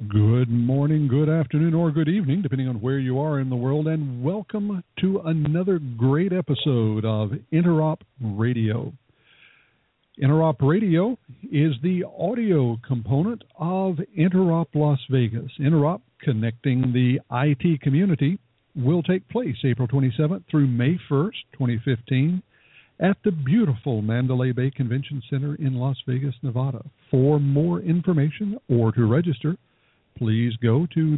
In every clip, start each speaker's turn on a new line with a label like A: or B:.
A: Good morning, good afternoon, or good evening, depending on where you are in the world, and welcome to another great episode of Interop Radio. Interop Radio is the audio component of Interop Las Vegas. Interop, connecting the IT community, will take place April 27th through May 1st, 2015, at the beautiful Mandalay Bay Convention Center in Las Vegas, Nevada. For more information or to register, please go to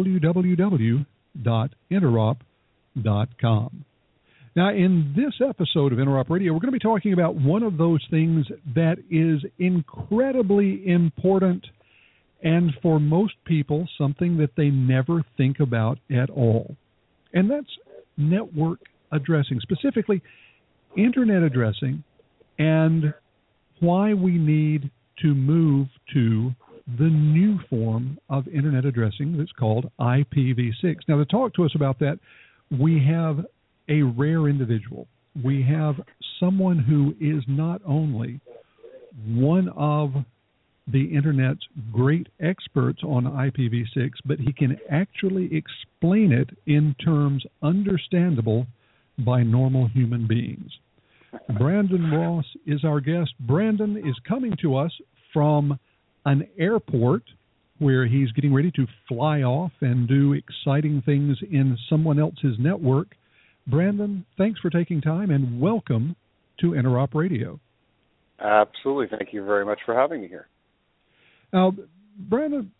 A: www.interop.com. Now, in this episode of Interop Radio, we're going to be talking about one of those things that is incredibly important and for most people something that they never think about at all. And that's network addressing, specifically Internet addressing, and why we need to move to the new form of Internet addressing that's called IPv6. Now, to talk to us about that, we have a rare individual. We have someone who is not only one of the Internet's great experts on IPv6, but he can actually explain it in terms understandable by normal human beings. Brandon Ross is our guest. Brandon is coming to us from an airport where he's getting ready to fly off and do exciting things in someone else's network. Brandon, thanks for taking time and welcome to Interop Radio.
B: Absolutely. Thank you very much for having me here.
A: Now, Brandon,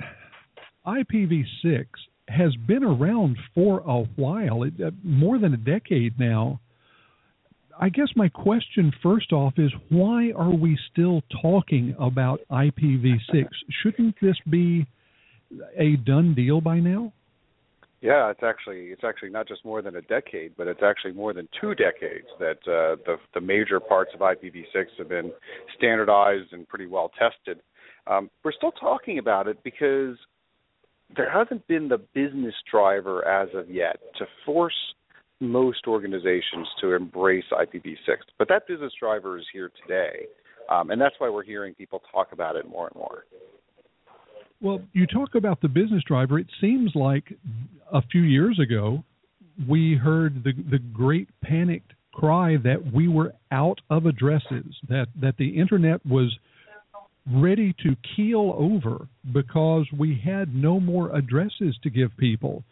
A: IPv6 has been around for a while, more than a decade now. I guess my question first off is, why are we still talking about IPv6? Shouldn't this be a done deal by now?
B: Yeah, it's actually not just more than a decade, but it's actually more than 2 decades that the major parts of IPv6 have been standardized and pretty well tested. We're still talking about it because there hasn't been the business driver as of yet to force most organizations to embrace IPv6. But that business driver is here today, and that's why we're hearing people talk about it more and more.
A: Well, you talk about the business driver. It seems like a few years ago we heard the great panicked cry that we were out of addresses, that the Internet was ready to keel over because we had no more addresses to give people.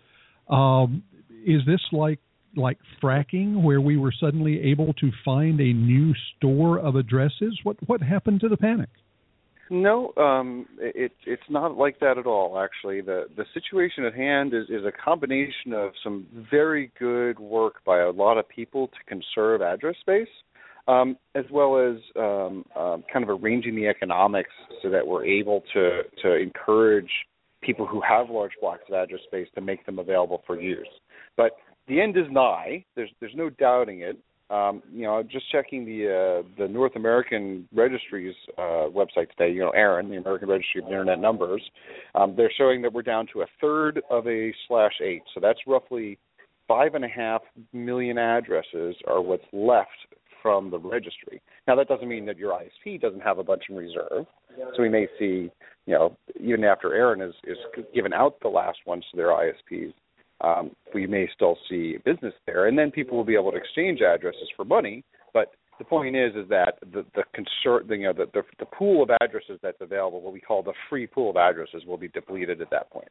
A: Is this like fracking, where we were suddenly able to find a new store of addresses? What happened to the panic?
B: No, it's not like that at all, actually. The situation at hand is a combination of some very good work by a lot of people to conserve address space, as well as kind of arranging the economics so that we're able to encourage people who have large blocks of address space to make them available for use. But the end is nigh. There's no doubting it. Just checking the North American Registry's website today. ARIN, the American Registry of Internet Numbers, they're showing that we're down to 1/3 of a /8. So that's roughly 5.5 million addresses are what's left from the registry. Now, that doesn't mean that your ISP doesn't have a bunch in reserve. So we may see, even after ARIN is given out the last ones to their ISPs, we may still see business there, and then people will be able to exchange addresses for money. But the point is that the pool of addresses that's available, what we call the free pool of addresses, will be depleted at that point.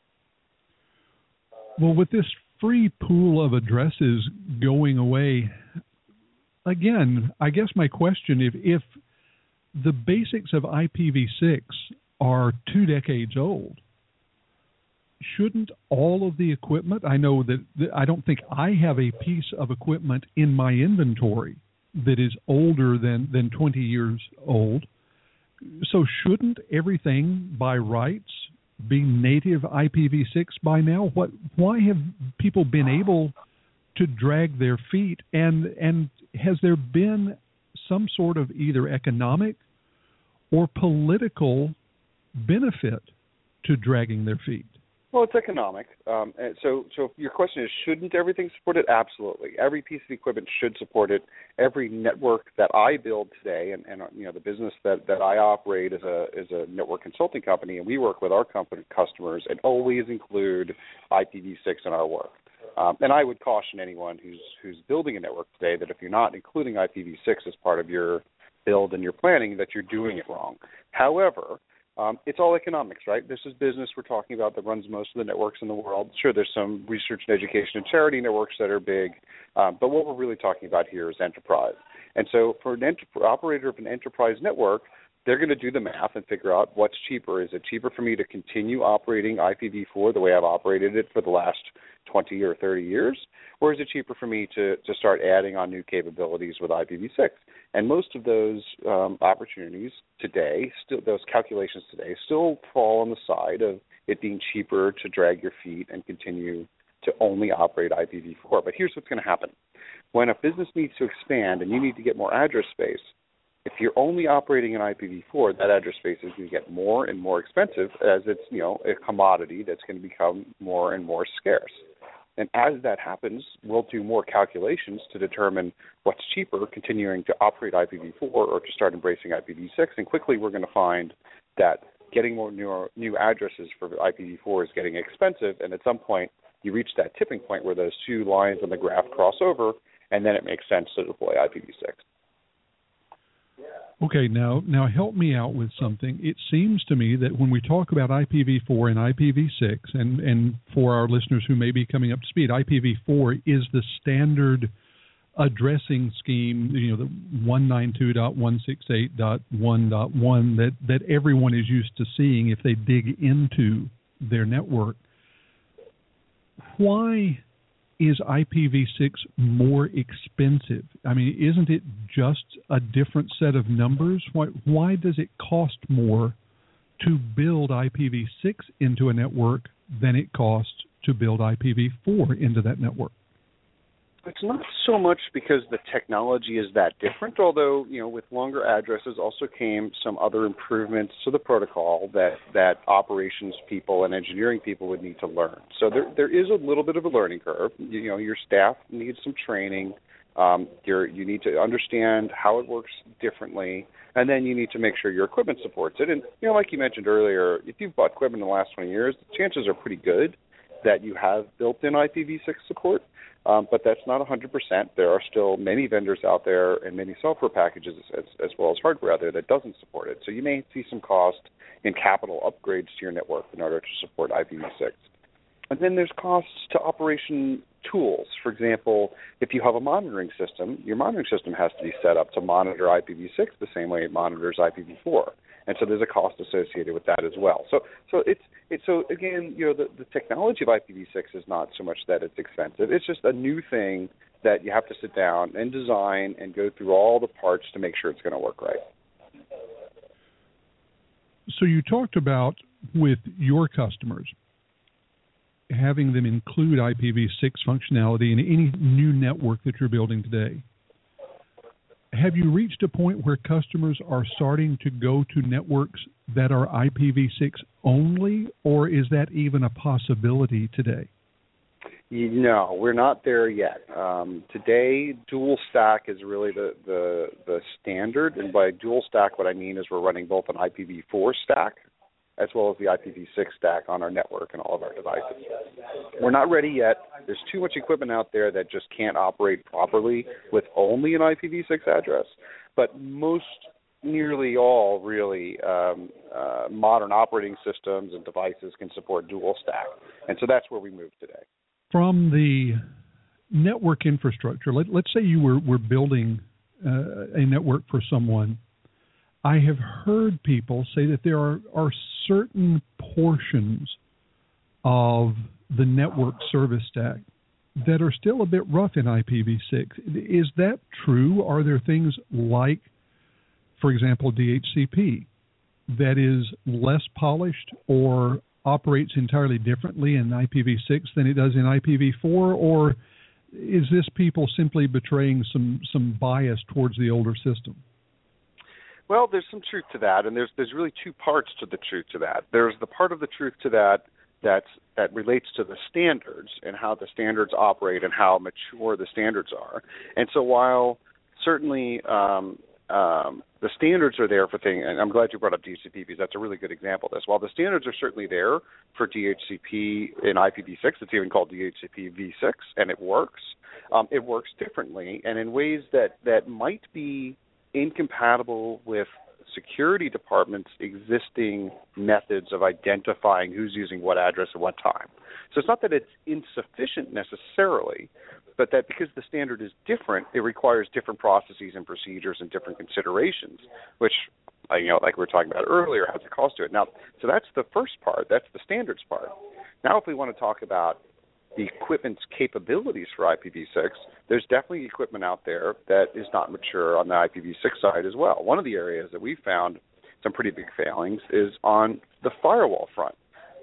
A: Well, with this free pool of addresses going away, again, I guess my question, if the basics of IPv6 are 2 decades old, shouldn't all of the equipment, I know that I don't think I have a piece of equipment in my inventory that is older than 20 years old, so shouldn't everything by rights be native IPv6 by now? Why have people been able to drag their feet, and has there been some sort of either economic or political benefit to dragging their feet?
B: Well, it's economic. And so your question is, shouldn't everything support it? Absolutely. Every piece of equipment should support it. Every network that I build today, and the business that I operate is a network consulting company, and we work with our customers and always include IPv6 in our work. And I would caution anyone who's building a network today that if you're not including IPv6 as part of your build and your planning, that you're doing it wrong. However, it's all economics, right? This is business we're talking about that runs most of the networks in the world. Sure, there's some research and education and charity networks that are big, but what we're really talking about here is enterprise. And so for an operator of an enterprise network, they're going to do the math and figure out what's cheaper. Is it cheaper for me to continue operating IPv4 the way I've operated it for the last 20 or 30 years? Or is it cheaper for me to start adding on new capabilities with IPv6? And most of those opportunities today, those calculations today, still fall on the side of it being cheaper to drag your feet and continue to only operate IPv4. But here's what's going to happen. When a business needs to expand and you need to get more address space, if you're only operating in IPv4, that address space is going to get more and more expensive as it's a commodity that's going to become more and more scarce. And as that happens, we'll do more calculations to determine what's cheaper, continuing to operate IPv4 or to start embracing IPv6. And quickly we're going to find that getting more new addresses for IPv4 is getting expensive. And at some point, you reach that tipping point where those two lines on the graph cross over, and then it makes sense to deploy IPv6.
A: Okay, now help me out with something. It seems to me that when we talk about IPv4 and IPv6, and for our listeners who may be coming up to speed, IPv4 is the standard addressing scheme, the 192.168.1.1 that everyone is used to seeing if they dig into their network. Why is IPv6 more expensive? I mean, isn't it just a different set of numbers? Why does it cost more to build IPv6 into a network than it costs to build IPv4 into that network?
B: It's not so much because the technology is that different, although, with longer addresses also came some other improvements to the protocol that operations people and engineering people would need to learn. So there is a little bit of a learning curve. Your staff needs some training. You need to understand how it works differently, and then you need to make sure your equipment supports it. And, like you mentioned earlier, if you've bought equipment in the last 20 years, the chances are pretty good that you have built-in IPv6 support. But that's not 100%. There are still many vendors out there and many software packages as well as hardware out there that doesn't support it. So you may see some cost in capital upgrades to your network in order to support IPv6. And then there's costs to operation tools. For example, if you have a monitoring system, your monitoring system has to be set up to monitor IPv6 the same way it monitors IPv4. And so there's a cost associated with that as well. So again, the technology of IPv6 is not so much that it's expensive. It's just a new thing that you have to sit down and design and go through all the parts to make sure it's going to work right.
A: So you talked about with your customers having them include IPv6 functionality in any new network that you're building today. Have you reached a point where customers are starting to go to networks that are IPv6 only, or is that even a possibility today?
B: No, we're not there yet. Today, dual stack is really the standard, and by dual stack, what I mean is we're running both an IPv4 stack as well as the IPv6 stack on our network and all of our devices. We're not ready yet. There's too much equipment out there that just can't operate properly with only an IPv6 address. But nearly all really modern operating systems and devices can support dual stack. And so that's where we move today.
A: From the network infrastructure, let's say you were building a network for someone. I have heard people say that there are certain portions of the network service stack that are still a bit rough in IPv6. Is that true? Are there things like, for example, DHCP that is less polished or operates entirely differently in IPv6 than it does in IPv4? Or is this people simply betraying some bias towards the older system?
B: Well, there's some truth to that, and there's really two parts to the truth to that. There's the part of the truth to that that relates to the standards and how the standards operate and how mature the standards are. And so while certainly the standards are there for things, and I'm glad you brought up DHCP because that's a really good example of this. While the standards are certainly there for DHCP in IPv6, it's even called DHCP v6, and it works differently and in ways that might be incompatible with security departments' existing methods of identifying who's using what address at what time. So it's not that it's insufficient necessarily, but that because the standard is different, it requires different processes and procedures and different considerations, which, like we were talking about earlier, has a cost to it. Now, so that's the first part. That's the standards part. Now, if we want to talk about the equipment's capabilities for IPv6, there's definitely equipment out there that is not mature on the IPv6 side as well. One of the areas that we've found some pretty big failings is on the firewall front.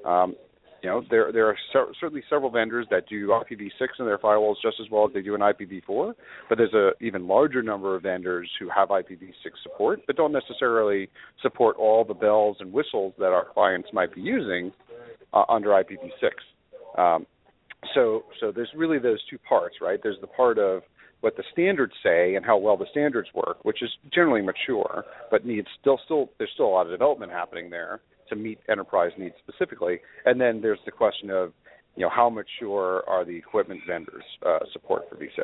B: There are certainly several vendors that do IPv6 in their firewalls just as well as they do in IPv4, but there's an even larger number of vendors who have IPv6 support but don't necessarily support all the bells and whistles that our clients might be using under IPv6. So there's really those two parts, right? There's the part of what the standards say and how well the standards work, which is generally mature, but there's still a lot of development happening there to meet enterprise needs specifically. And then there's the question of, how mature are the equipment vendors' support for v6?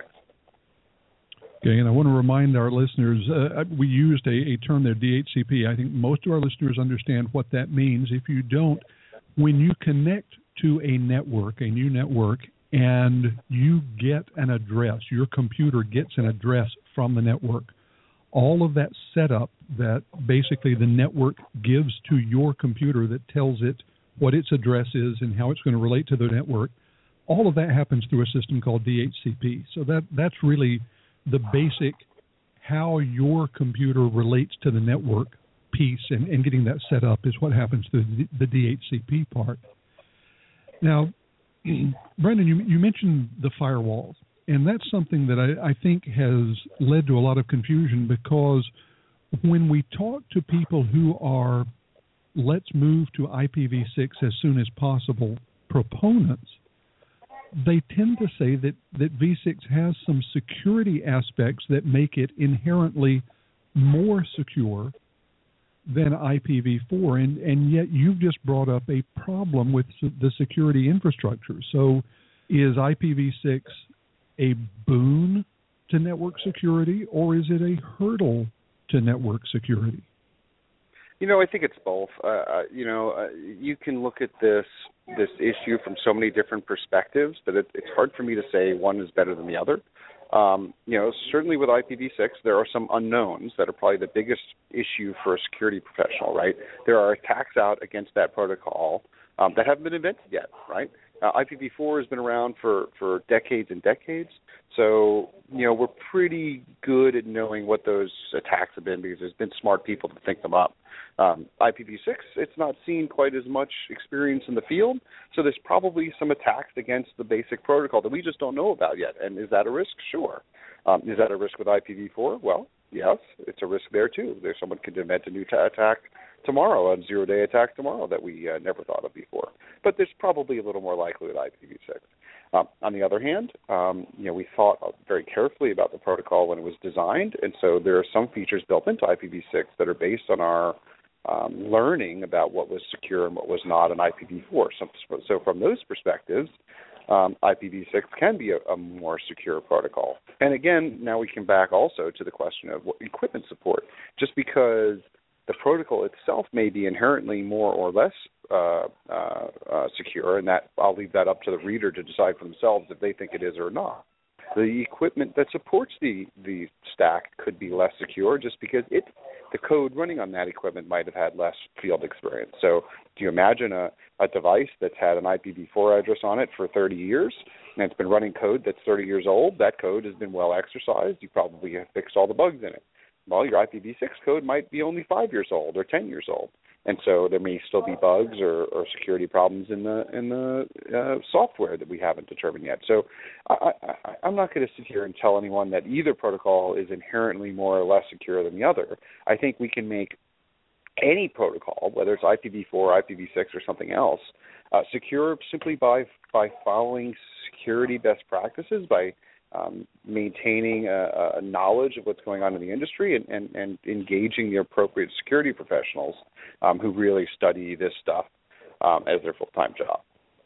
A: Okay, and I want to remind our listeners, we used a term there, DHCP. I think most of our listeners understand what that means. If you don't, when you connect to a network, a new network, and you get an address, your computer gets an address from the network, all of that setup that basically the network gives to your computer that tells it what its address is and how it's going to relate to the network, all of that happens through a system called DHCP. So that's really the basic how your computer relates to the network piece, and getting that set up is what happens through the DHCP part. Now, Brendan, you mentioned the firewalls, and that's something that I think has led to a lot of confusion, because when we talk to people who are let's move to IPv6 as soon as possible proponents, they tend to say that V6 has some security aspects that make it inherently more secure than IPv4, and yet you've just brought up a problem with the security infrastructure. So is IPv6 a boon to network security, or is it a hurdle to network security?
B: I think it's both. You can look at this issue from so many different perspectives that it's hard for me to say one is better than the other. Certainly with IPv6, there are some unknowns that are probably the biggest issue for a security professional, right? There are attacks out against that protocol that haven't been invented yet, right? IPv4 has been around for decades and decades, so, we're pretty good at knowing what those attacks have been because there's been smart people to think them up. IPv6, it's not seen quite as much experience in the field, so there's probably some attacks against the basic protocol that we just don't know about yet. And is that a risk? Sure. Is that a risk with IPv4? Well, yes, it's a risk there too. Someone could invent a new attack tomorrow, a zero-day attack tomorrow that we never thought of before. But there's probably a little more likely with IPv6. On the other hand, we thought very carefully about the protocol when it was designed, and so there are some features built into IPv6 that are based on our learning about what was secure and what was not in IPv4. So from those perspectives, IPv6 can be a more secure protocol. And again, now we come back also to the question of what equipment support. Just because the protocol itself may be inherently more or less secure, and that I'll leave that up to the reader to decide for themselves if they think it is or not. The equipment that supports the stack could be less secure just because the code running on that equipment might have had less field experience. So do you imagine a device that's had an IPv4 address on it for 30 years and it's been running code that's 30 years old? That code has been well exercised. You probably have fixed all the bugs in it. Well, your IPv6 code might be only 5 years old or 10 years old. And so there may still be bugs or security problems in the software that we haven't determined yet. So I'm not going to sit here and tell anyone that either protocol is inherently more or less secure than the other. I think we can make any protocol, whether it's IPv4, IPv6, or something else, secure simply by following security best practices, by maintaining a knowledge of what's going on in the industry and engaging the appropriate security professionals who really study this stuff as their full-time job.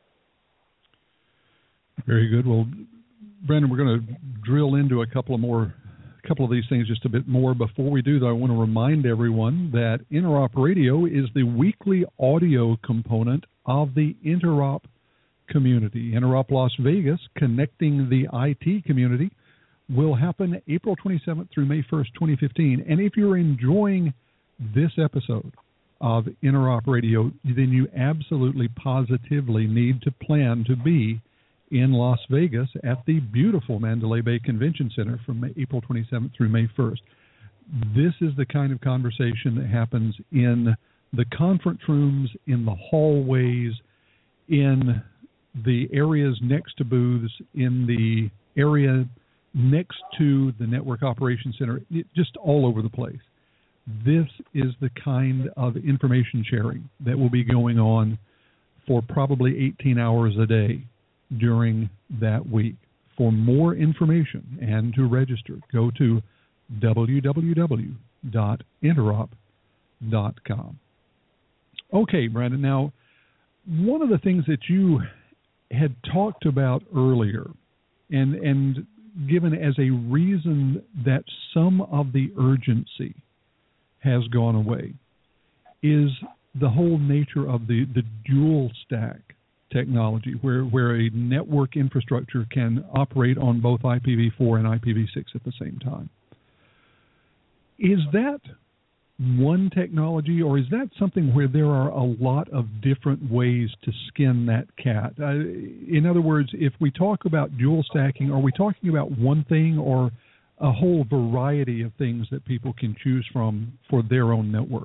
A: Very good. Well, Brandon, we're going to drill into a couple of these things just a bit more. Before we do, though, I want to remind everyone that Interop Radio is the weekly audio component of the Interop community. Interop Las Vegas, connecting the IT community, will happen April 27th through May 1st, 2015. And if you're enjoying this episode of Interop Radio, then you absolutely positively need to plan to be in Las Vegas at the beautiful Mandalay Bay Convention Center from April 27th through May 1st. This is the kind of conversation that happens in the conference rooms, in the hallways, in the areas next to booths, in the area next to the Network Operations Center, just all over the place. This is the kind of information sharing that will be going on for probably 18 hours a day during that week. For more information and to register, go to www.interop.com. Okay, Brandon, now, one of the things that you had talked about earlier and given as a reason that some of the urgency has gone away is the whole nature of the dual stack technology, where a network infrastructure can operate on both IPv4 and IPv6 at the same time. Is that one technology, or is that something where there are a lot of different ways to skin that cat? In other words, if we talk about dual stacking, are we talking about one thing or a whole variety of things that people can choose from for their own network?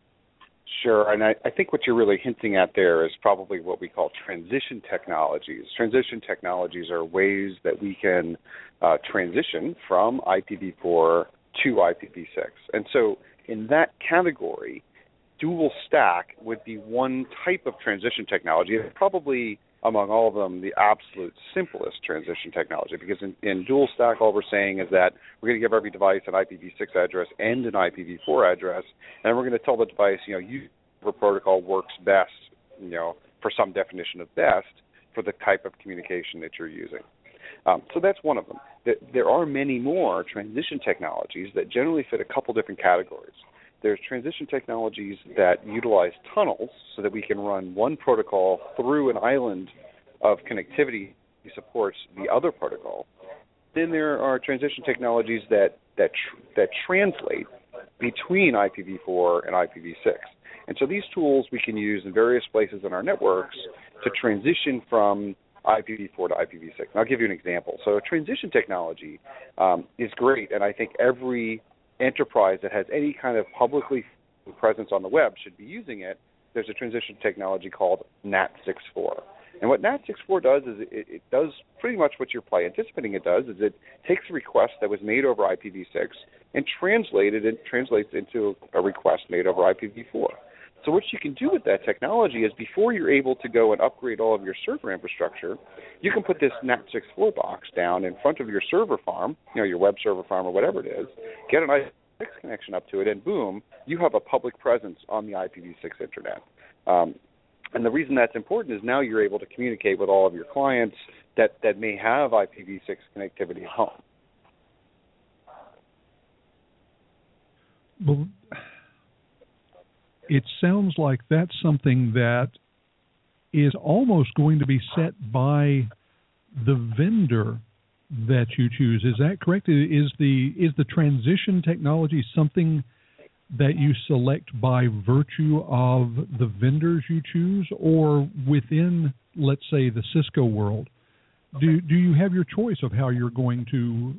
B: Sure, and I think what you're really hinting at there is probably what we call transition technologies. Transition technologies are ways that we can transition from IPv4 to IPv6. And so in that category, dual stack would be one type of transition technology, and probably among all of them the absolute simplest transition technology, because in dual stack all we're saying is that we're going to give every device an IPv6 address and an IPv4 address, and we're going to tell the device, whatever protocol works best, for some definition of best for the type of communication that you're using. So that's one of them. There are many more transition technologies that generally fit a couple different categories. There's transition technologies that utilize tunnels so that we can run one protocol through an island of connectivity that supports the other protocol. Then there are transition technologies that translate between IPv4 and IPv6. And so these tools we can use in various places in our networks to transition from IPv4 to IPv6. And I'll give you an example. So a transition technology is great, and I think every enterprise that has any kind of publicly presence on the web should be using it. There's a transition technology called NAT64. And what NAT64 does is it does pretty much what you're probably anticipating it does, is it takes a request that was made over IPv6 and translates into a request made over IPv4. So what you can do with that technology is before you're able to go and upgrade all of your server infrastructure, you can put this NAT64 box down in front of your server farm, your web server farm or whatever it is, get an IPv6 connection up to it, and boom, you have a public presence on the IPv6 internet. And the reason that's important is now you're able to communicate with all of your clients that may have IPv6 connectivity at home.
A: Well, it sounds like that's something that is almost going to be set by the vendor that you choose. Is that correct? Is the transition technology something that you select by virtue of the vendors you choose, or within, let's say, the Cisco world, do you have your choice of how you're going to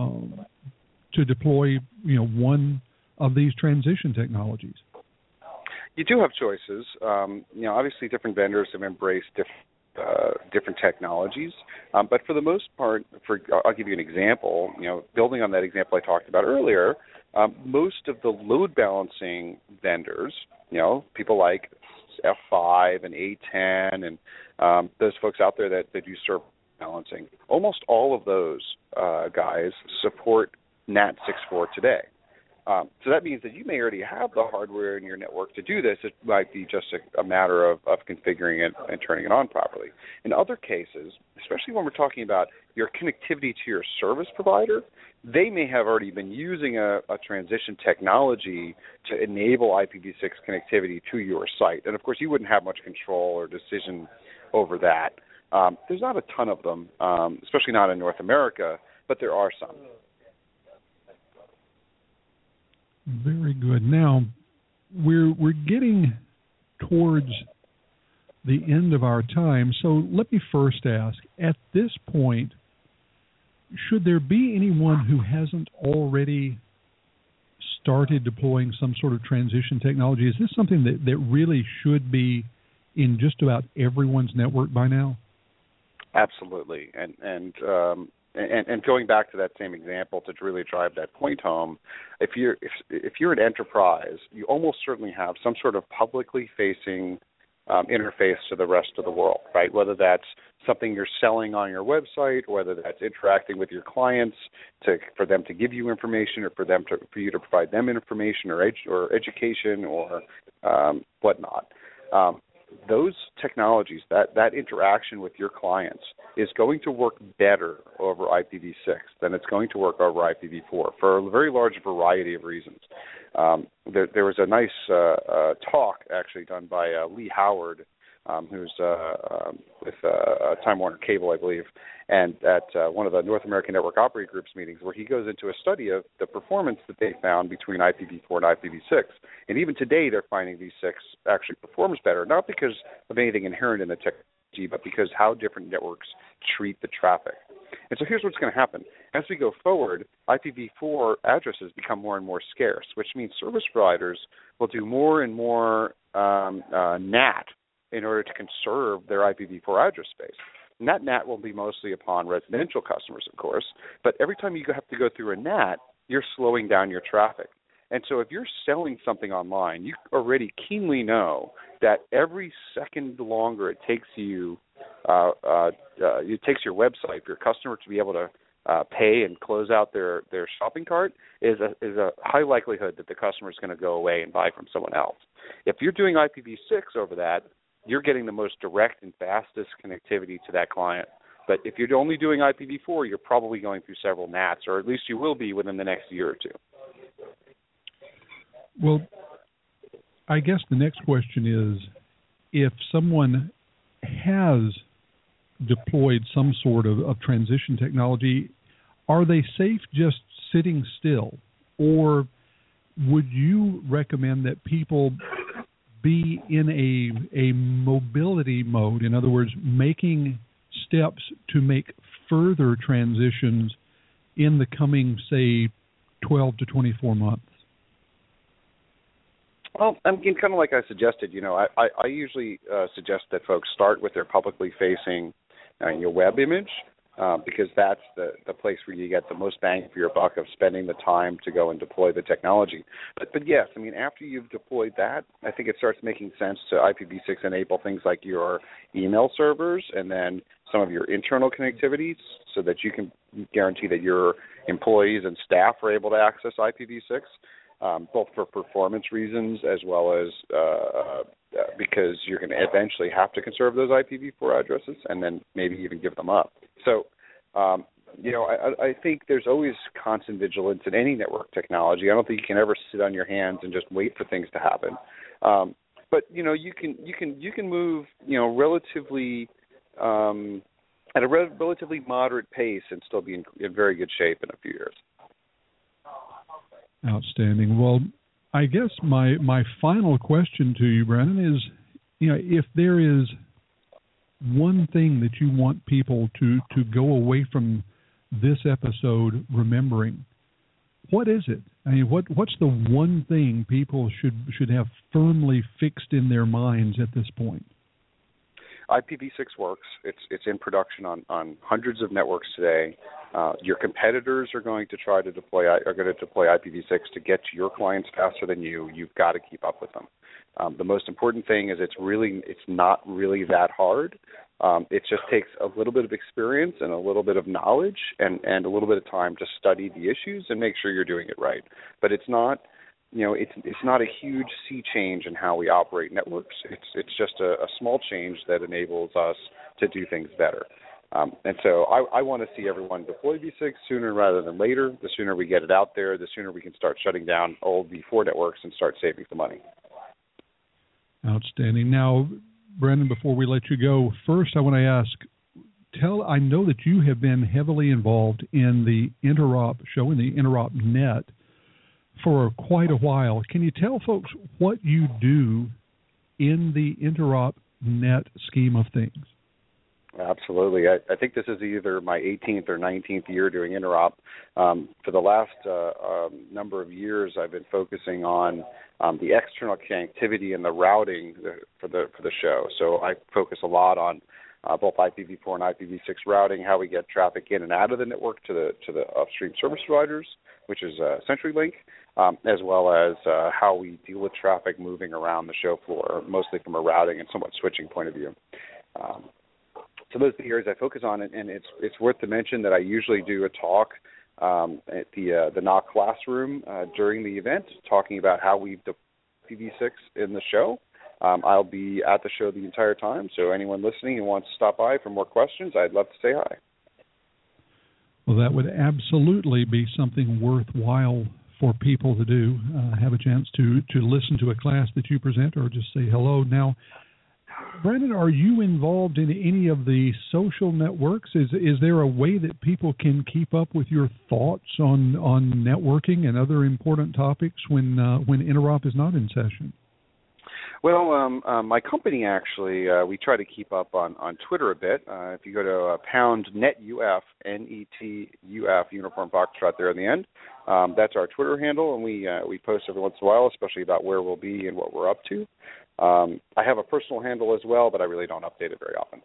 A: deploy one of these transition technologies?
B: You do have choices. Obviously, different vendors have embraced different technologies, but for the most part, I'll give you an example. Building on that example I talked about earlier, Most of the load balancing vendors, people like F5 and A10 and those folks out there that do server balancing, almost all of those guys support NAT64 today. So that means that you may already have the hardware in your network to do this. It might be just a matter of configuring it and turning it on properly. In other cases, especially when we're talking about your connectivity to your service provider, they may have already been using a transition technology to enable IPv6 connectivity to your site. And, of course, you wouldn't have much control or decision over that. There's not a ton of them, especially not in North America, but there are some.
A: Very good. Now, we're getting towards the end of our time, so let me first ask, at this point, should there be anyone who hasn't already started deploying some sort of transition technology? Is this something that really should be in just about everyone's network by now?
B: Absolutely. And going back to that same example to really drive that point home, if you're an enterprise, you almost certainly have some sort of publicly facing interface to the rest of the world, right? Whether that's something you're selling on your website, or whether that's interacting with your clients for them to give you information, or for you to provide them information or education or whatnot. Those technologies, that interaction with your clients is going to work better over IPv6 than it's going to work over IPv4 for a very large variety of reasons. There was a nice talk actually done by Lee Howard, who's with Time Warner Cable, I believe, and at one of the North American Network Operator Group's meetings, where he goes into a study of the performance that they found between IPv4 and IPv6. And even today, they're finding V6 actually performs better, not because of anything inherent in the technology, but because how different networks treat the traffic. And so here's what's going to happen. As we go forward, IPv4 addresses become more and more scarce, which means service providers will do more and more NAT in order to conserve their IPv4 address space. And that NAT will be mostly upon residential customers, of course, but every time you have to go through a NAT, you're slowing down your traffic. And so if you're selling something online, you already keenly know that every second longer it takes you, it takes your website, your customer to be able to pay and close out their shopping cart is a high likelihood that the customer is going to go away and buy from someone else. If you're doing IPv6 over that, you're getting the most direct and fastest connectivity to that client. But if you're only doing IPv4, you're probably going through several NATs, or at least you will be within the next year or two.
A: Well, I guess the next question is, if someone has deployed some sort of transition technology, are they safe just sitting still? Or would you recommend that people be in a mobility mode, in other words, making steps to make further transitions in the coming, say, 12 to 24 months?
B: Well, I mean, kind of like I suggested, I usually suggest that folks start with their publicly facing your web image, because that's the place where you get the most bang for your buck of spending the time to go and deploy the technology. But yes, I mean, after you've deployed that, I think it starts making sense to IPv6 enable things like your email servers and then some of your internal connectivities so that you can guarantee that your employees and staff are able to access IPv6, both for performance reasons as well as because you're going to eventually have to conserve those IPv4 addresses and then maybe even give them up. So, I think there's always constant vigilance in any network technology. I don't think you can ever sit on your hands and just wait for things to happen. But you can move relatively at a relatively moderate pace and still be in very good shape in a few years.
A: Outstanding. Well, I guess my final question to you, Brandon, is, if there is one thing that you want people to go away from this episode remembering, what is it? I mean, what's the one thing people should have firmly fixed in their minds at this point?
B: IPv6 works. It's in production on hundreds of networks today. Your competitors are going to deploy IPv6 to get to your clients faster than you. You've got to keep up with them. The most important thing is it's not really that hard. It just takes a little bit of experience and a little bit of knowledge and a little bit of time to study the issues and make sure you're doing it right. But it's not, it's not a huge sea change in how we operate networks. It's just a small change that enables us to do things better. And so I want to see everyone deploy V6 sooner rather than later. The sooner we get it out there, the sooner we can start shutting down old V4 networks and start saving some money.
A: Outstanding. Now, Brandon, before we let you go, first I want to ask, I know that you have been heavily involved in the Interop show, in the Interop Net, for quite a while. Can you tell folks what you do in the Interop Net scheme of things?
B: Absolutely. I think this is either my 18th or 19th year doing Interop. For the last number of years, I've been focusing on the external connectivity and the routing for the show. So I focus a lot on both IPv4 and IPv6 routing, how we get traffic in and out of the network to the upstream service providers, which is CenturyLink, as well as how we deal with traffic moving around the show floor, mostly from a routing and somewhat switching point of view. So those are the areas I focus on, and it's worth to mention that I usually do a talk at the NOC classroom during the event, talking about how we deploy IPv6 in the show. I'll be at the show the entire time, so anyone listening who wants to stop by for more questions, I'd love to say hi.
A: Well, that would absolutely be something worthwhile for people to do, have a chance to listen to a class that you present or just say hello. Now, Brandon, are you involved in any of the social networks? Is there a way that people can keep up with your thoughts on networking and other important topics when Interop is not in session?
B: Well, my company actually, we try to keep up on Twitter a bit. If you go to #NetUF, NETUF, Uniform Foxtrot there in the end, that's our Twitter handle, and we post every once in a while, especially about where we'll be and what we're up to. I have a personal handle as well, but I really don't update it very often.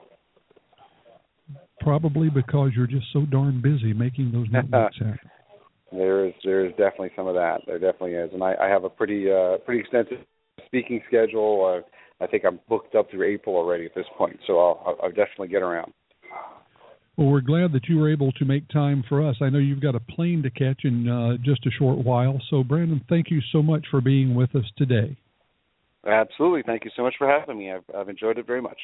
B: Probably
A: because you're just so darn busy making those networks happen.
B: There's definitely some of that. There definitely is, and I have a pretty extensive speaking schedule. I think I'm booked up through April already at this point, so I'll definitely get around.
A: Well, we're glad that you were able to make time for us. I know you've got a plane to catch in just a short while, so Brandon, thank you so much for being with us today.
B: Absolutely. Thank you so much for having me. I've enjoyed it very much.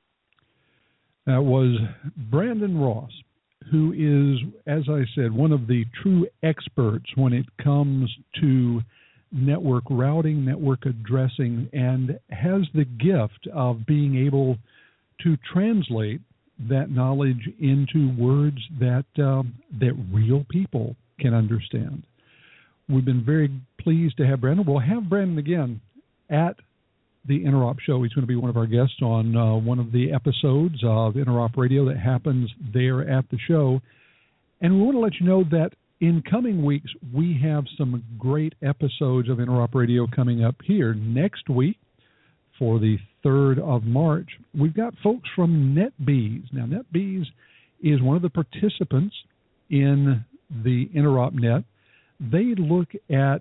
A: That was Brandon Ross, who is, as I said, one of the true experts when it comes to network routing, network addressing, and has the gift of being able to translate that knowledge into words that real people can understand. We've been very pleased to have Brandon. We'll have Brandon again at the Interop show. He's going to be one of our guests on one of the episodes of Interop Radio that happens there at the show. And we want to let you know that in coming weeks, we have some great episodes of Interop Radio coming up here. Next week, for the 3rd of March, we've got folks from NetBees. Now, NetBees is one of the participants in the Interop Net. They look at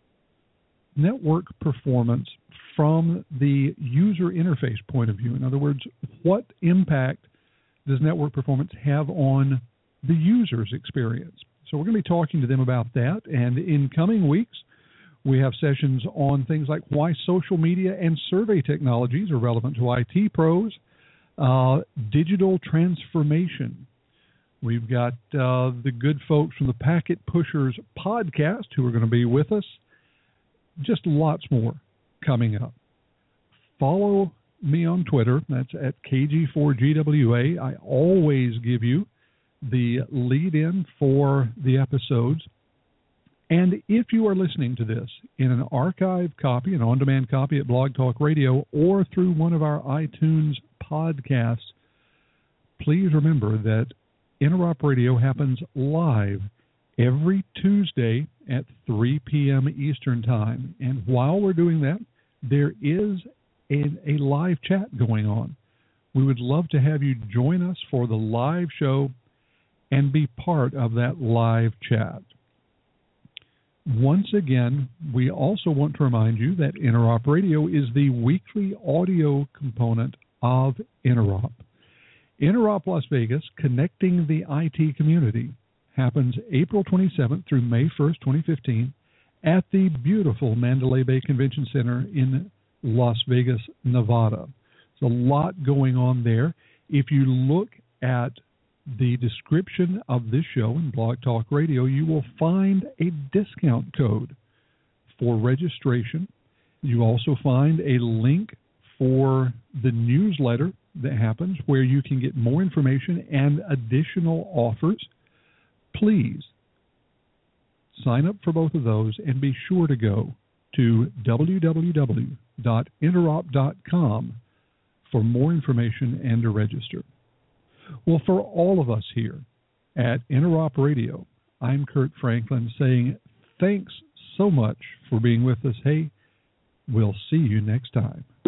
A: network performance from the user interface point of view. In other words, what impact does network performance have on the user's experience? So we're going to be talking to them about that. And in coming weeks, we have sessions on things like why social media and survey technologies are relevant to IT pros, digital transformation. We've got the good folks from the Packet Pushers podcast who are going to be with us. Just lots more coming up. Follow me on Twitter. That's at KG4GWA. I always give you the lead-in for the episodes. And if you are listening to this in an archived copy, an on-demand copy at Blog Talk Radio, or through one of our iTunes podcasts, please remember that Interop Radio happens live every Tuesday at 3 p.m. Eastern Time. And while we're doing that, there is a live chat going on We would love to have you join us for the live show and be part of that live chat. Once again, we also want to remind you that Interop Radio is the weekly audio component of Interop. Interop Las Vegas, connecting the IT community, happens April 27th through May 1st, 2015, at the beautiful Mandalay Bay Convention Center in Las Vegas, Nevada. There's a lot going on there. If you look at the description of this show in Blog Talk Radio, you will find a discount code for registration. You also find a link for the newsletter that happens where you can get more information and additional offers. Please sign up for both of those and be sure to go to www.interop.com for more information and to register. Well, for all of us here at Interop Radio, I'm Kurt Franklin saying thanks so much for being with us. Hey, we'll see you next time.